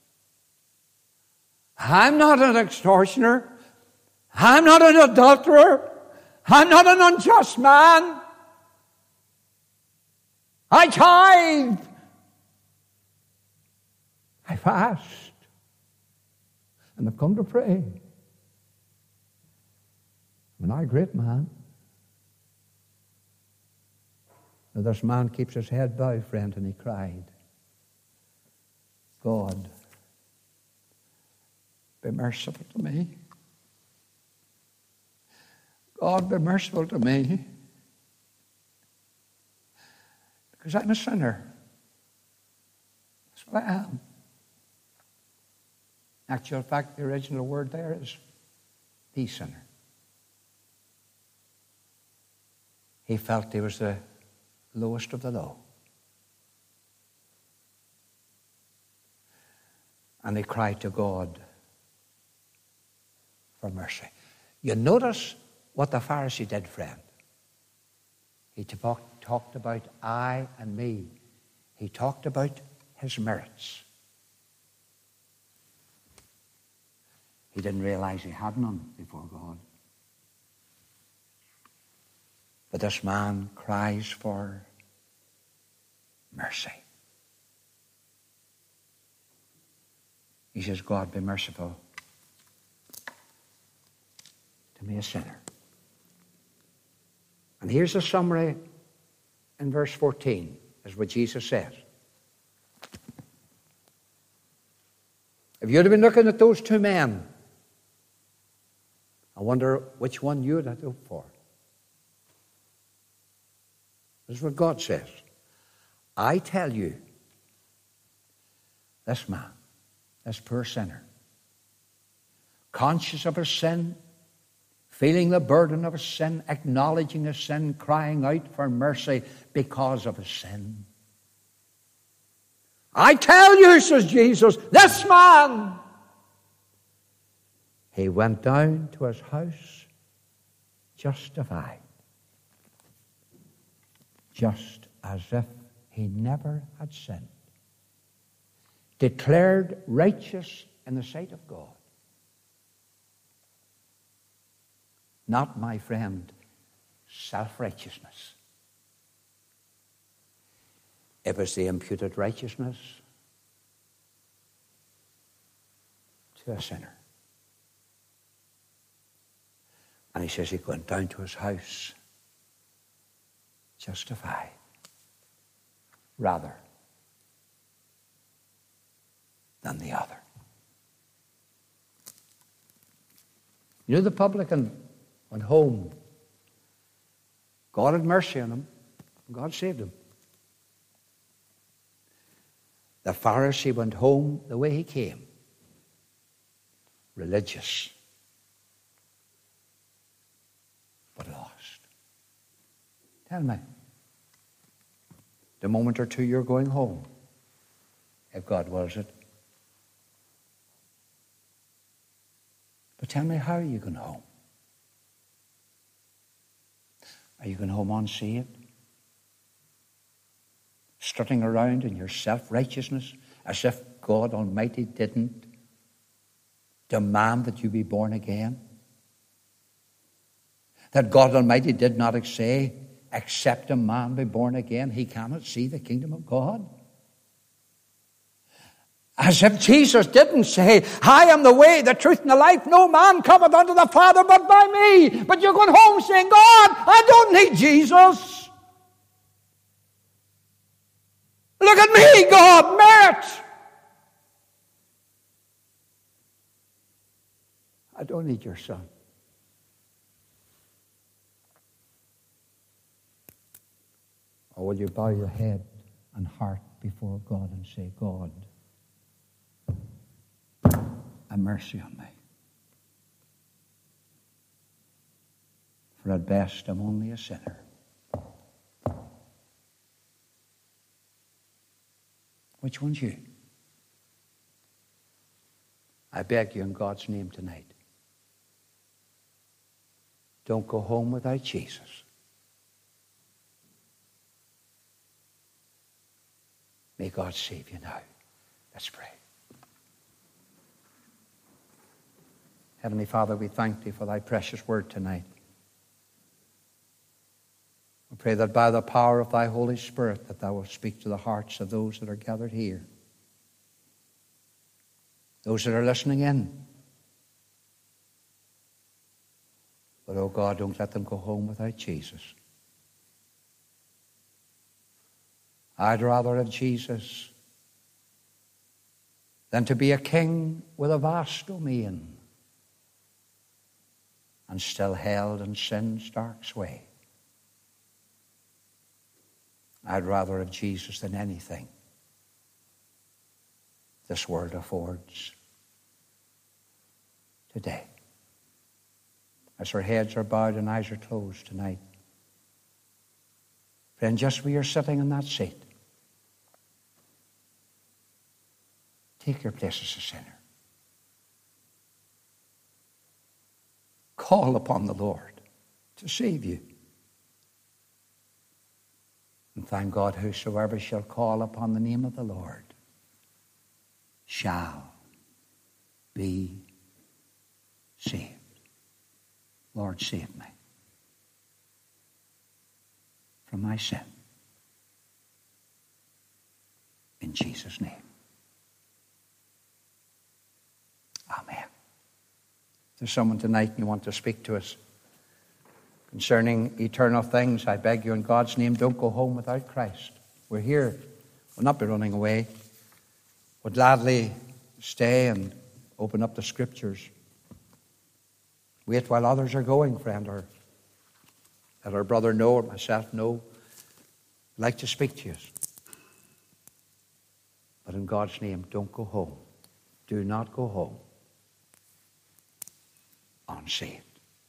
I'm not an extortioner. I'm not an adulterer. I'm not an unjust man. I tithe. I fast. And I've come to pray. I'm not a great man. Now this man keeps his head bowed, friend, and he cried, God, be merciful to me. God, be merciful to me. Because I'm a sinner. That's what I am. Actual fact, the original word there is the sinner. He felt he was the lowest of the low. And he cried to God for mercy. You notice what the Pharisee did, friend. He talk, talked about I and me. He talked about his merits. He didn't realize he had none before God. But this man cries for mercy. He says, God, be merciful to me, a sinner. And here's a summary in verse fourteen, is what Jesus says. If you'd have been looking at those two men, I wonder which one you would have hoped for. This is what God says. I tell you, this man this poor sinner, conscious of his sin, feeling the burden of his sin, acknowledging his sin, crying out for mercy because of his sin. I tell you, says Jesus, this man, he went down to his house justified, just as if he never had sinned, declared righteous in the sight of God. Not, my friend, self-righteousness. It was the imputed righteousness to a sinner. And he says he went down to his house justified, rather than the other. You know, the publican went home. God had mercy on him. God saved him. The Pharisee went home the way he came, religious, but lost. Tell me, the moment or two you're going home, if God wills it. But tell me, how are you going home? Are you going home unsaved? Strutting around in your self-righteousness as if God Almighty didn't demand that you be born again? That God Almighty did not say, except a man be born again, he cannot see the kingdom of God? As if Jesus didn't say, I am the way, the truth, and the life. No man cometh unto the Father but by me. But you're going home saying, God, I don't need Jesus. Look at me, God, merit. I don't need your son. Or will you bow your head and heart before God and say, God, have mercy on me. For at best I'm only a sinner. Which one's you? I beg you in God's name tonight, don't go home without Jesus. May God save you now. Let's pray. Heavenly Father, we thank Thee for Thy precious word tonight. We pray that by the power of Thy Holy Spirit that Thou wilt speak to the hearts of those that are gathered here, those that are listening in. But, oh God, don't let them go home without Jesus. I'd rather have Jesus than to be a king with a vast domain and still held in sin's dark sway. I'd rather have Jesus than anything this world affords today. As our heads are bowed and eyes are closed tonight, friend, just where you're sitting in that seat, take your place as a sinner. Call upon the Lord to save you. And thank God, whosoever shall call upon the name of the Lord shall be saved. Lord, save me from my sin. In Jesus' name. Amen. If there's someone tonight and you want to speak to us concerning eternal things, I beg you in God's name, don't go home without Christ. We're here. We'll not be running away. We'll gladly stay and open up the Scriptures. Wait while others are going, friend, or let our brother know or myself know. I'd like to speak to you. But in God's name, don't go home do not go home unsaved.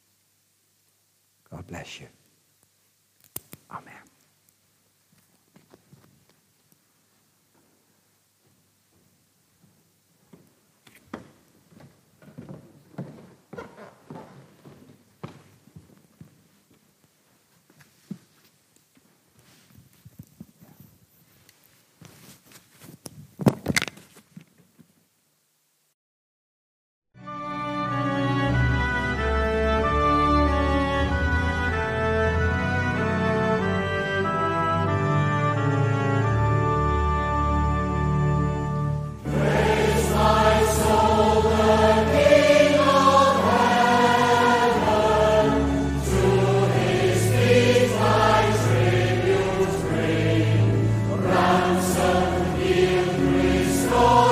God bless you. Amen. Restore